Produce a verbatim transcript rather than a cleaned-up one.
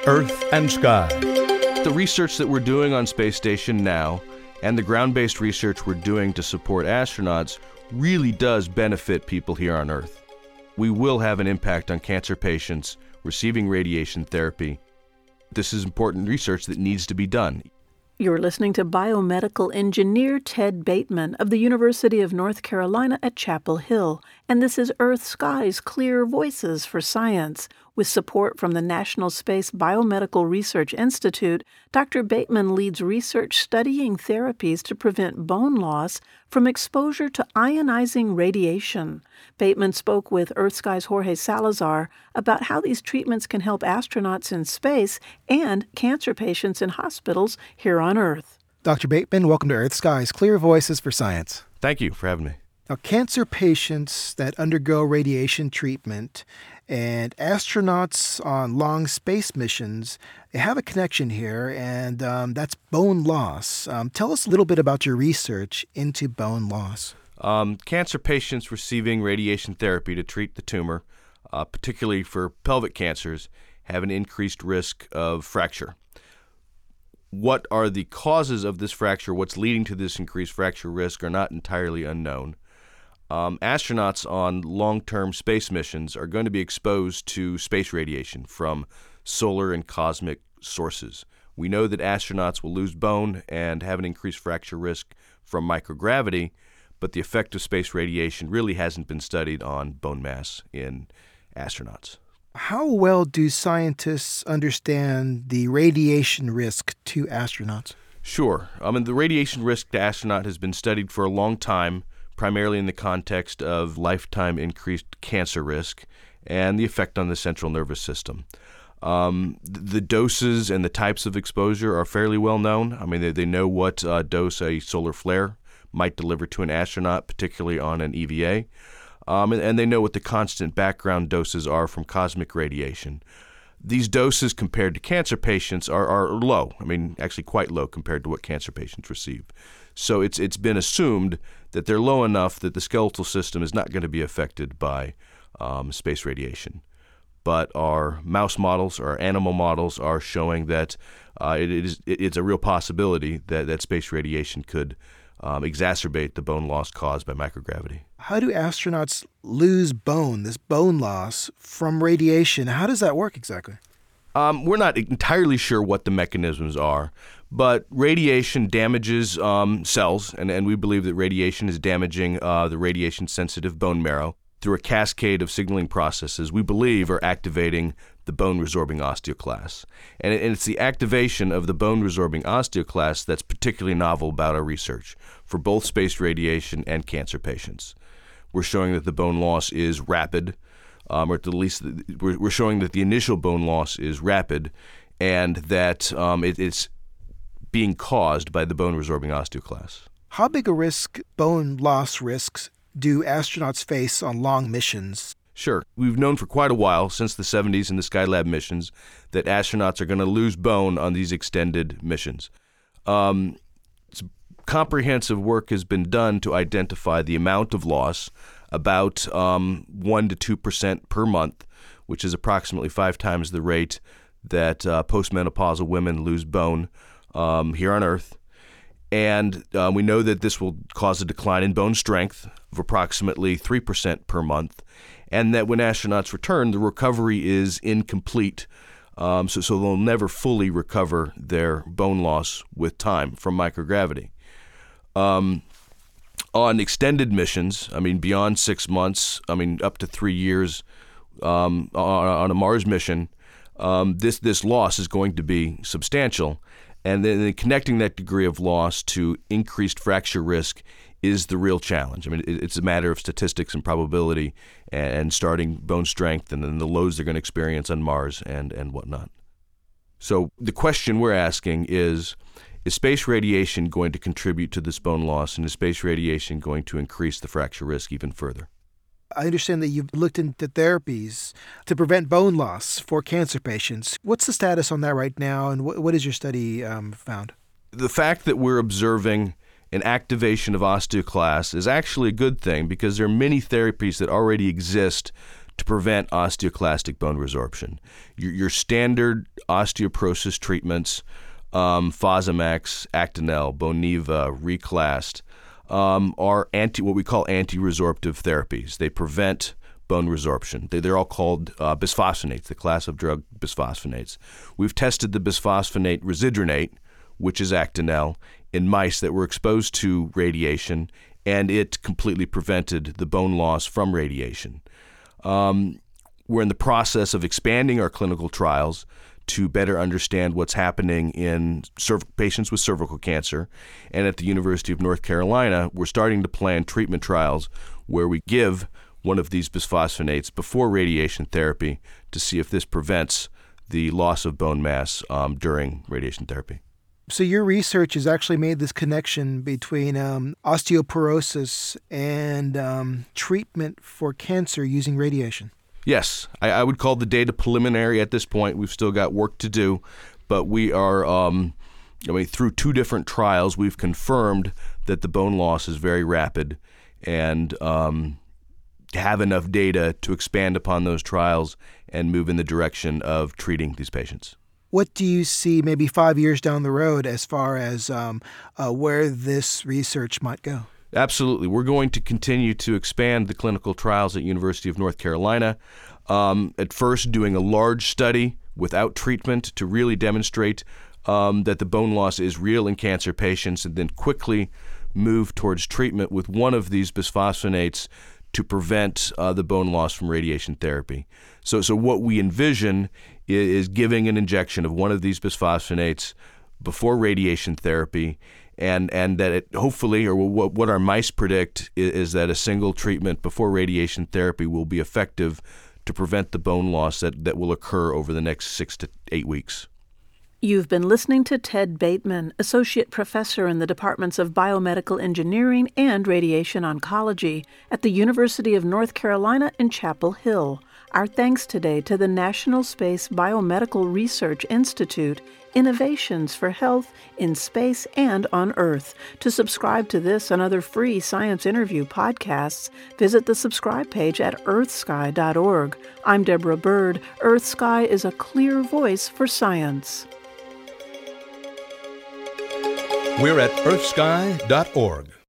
Earth and Sky. The research that we're doing on Space Station now and the ground-based research we're doing to support astronauts really does benefit people here on Earth. We will have an impact on cancer patients receiving radiation therapy. This is important research that needs to be done. You're listening to biomedical engineer Ted Bateman of the University of North Carolina at Chapel Hill, and this is Earth Sky's Clear Voices for Science. With support from the National Space Biomedical Research Institute, Doctor Bateman leads research studying therapies to prevent bone loss from exposure to ionizing radiation. Bateman spoke with Earth Sky's Jorge Salazar about how these treatments can help astronauts in space and cancer patients in hospitals here on Earth. Doctor Bateman, welcome to Earth Sky's Clear Voices for Science. Thank you for having me. Now, cancer patients that undergo radiation treatment and astronauts on long space missions, they have a connection here, and um, that's bone loss. Um, tell us a little bit about your research into bone loss. Um, cancer patients receiving radiation therapy to treat the tumor, uh, particularly for pelvic cancers, have an increased risk of fracture. What are the causes of this fracture, what's leading to this increased fracture risk, are not entirely unknown. Um, astronauts on long-term space missions are going to be exposed to space radiation from solar and cosmic sources. We know that astronauts will lose bone and have an increased fracture risk from microgravity, but the effect of space radiation really hasn't been studied on bone mass in astronauts. How well do scientists understand the radiation risk to astronauts? Sure. I mean, the radiation risk to astronaut has been studied for a long time, primarily in the context of lifetime increased cancer risk and the effect on the central nervous system. Um, the doses and the types of exposure are fairly well known. I mean, they, they know what uh, dose a solar flare might deliver to an astronaut, particularly on an E V A. Um, and, and they know what the constant background doses are from cosmic radiation. These doses compared to cancer patients are, are low. I mean, actually quite low compared to what cancer patients receive. So it's it's been assumed that they're low enough that the skeletal system is not going to be affected by um, space radiation. But our mouse models, our animal models, are showing that uh, it is it, it's a real possibility that, that space radiation could um, exacerbate the bone loss caused by microgravity. How do astronauts lose bone, this bone loss, from radiation? How does that work exactly? Um, we're not entirely sure what the mechanisms are, but radiation damages um, cells, and, and we believe that radiation is damaging uh, the radiation-sensitive bone marrow through a cascade of signaling processes we believe are activating the bone-resorbing osteoclasts. And, it, and it's the activation of the bone-resorbing osteoclasts that's particularly novel about our research for both space radiation and cancer patients. We're showing that the bone loss is rapid, Um, or at the least we're, we're showing that the initial bone loss is rapid and that um, it, it's being caused by the bone-resorbing osteoclasts. How big a risk, bone loss risks, do astronauts face on long missions? Sure. We've known for quite a while, since the seventies and the Skylab missions, that astronauts are going to lose bone on these extended missions. Um, comprehensive work has been done to identify the amount of loss, about um, one to two percent per month, which is approximately five times the rate that uh, postmenopausal women lose bone um, here on Earth. And uh, we know that this will cause a decline in bone strength of approximately three percent per month, and that when astronauts return, the recovery is incomplete, um, so, so they'll never fully recover their bone loss with time from microgravity. Um, On extended missions, I mean, beyond six months, I mean, up to three years um, on, on a Mars mission, um, this this loss is going to be substantial. And then, then connecting that degree of loss to increased fracture risk is the real challenge. I mean, it, it's a matter of statistics and probability and, and starting bone strength and then the loads they're going to experience on Mars and, and whatnot. So the question we're asking is, is space radiation going to contribute to this bone loss, and is space radiation going to increase the fracture risk even further? I understand that you've looked into therapies to prevent bone loss for cancer patients. What's the status on that right now, and what, what has your study um, found? The fact that we're observing an activation of osteoclasts is actually a good thing because there are many therapies that already exist to prevent osteoclastic bone resorption. Your, your standard osteoporosis treatments, um, Fosamax, Actonel, Boniva, Reclast, um, are anti what we call anti-resorptive therapies. They prevent bone resorption. They, they're all called uh, bisphosphonates, the class of drug bisphosphonates. We've tested the bisphosphonate Residronate, which is Actonel, in mice that were exposed to radiation, and it completely prevented the bone loss from radiation. Um, we're in the process of expanding our clinical trials to better understand what's happening in cerv- patients with cervical cancer. And at the University of North Carolina, we're starting to plan treatment trials where we give one of these bisphosphonates before radiation therapy to see if this prevents the loss of bone mass um, during radiation therapy. So your research has actually made this connection between um, osteoporosis and um, treatment for cancer using radiation. Yes, I, I would call the data preliminary at this point. We've still got work to do, but we are, um, I mean, through two different trials, we've confirmed that the bone loss is very rapid, and um, have enough data to expand upon those trials and move in the direction of treating these patients. What do you see maybe five years down the road as far as um, uh, where this research might go? Absolutely. We're going to continue to expand the clinical trials at University of North Carolina. Um, at first, doing a large study without treatment to really demonstrate um, that the bone loss is real in cancer patients, and then quickly move towards treatment with one of these bisphosphonates to prevent uh, the bone loss from radiation therapy. So, so what we envision is, is giving an injection of one of these bisphosphonates before radiation therapy, and and that it hopefully, or what, what our mice predict, is, is that a single treatment before radiation therapy will be effective to prevent the bone loss that, that will occur over the next six to eight weeks. You've been listening to Ted Bateman, Associate Professor in the Departments of Biomedical Engineering and Radiation Oncology at the University of North Carolina in Chapel Hill. Our thanks today to the National Space Biomedical Research Institute, Innovations for Health in Space and on Earth. To subscribe to this and other free science interview podcasts, visit the subscribe page at earth sky dot org. I'm Deborah Bird. EarthSky is a clear voice for science. We're at earth sky dot org.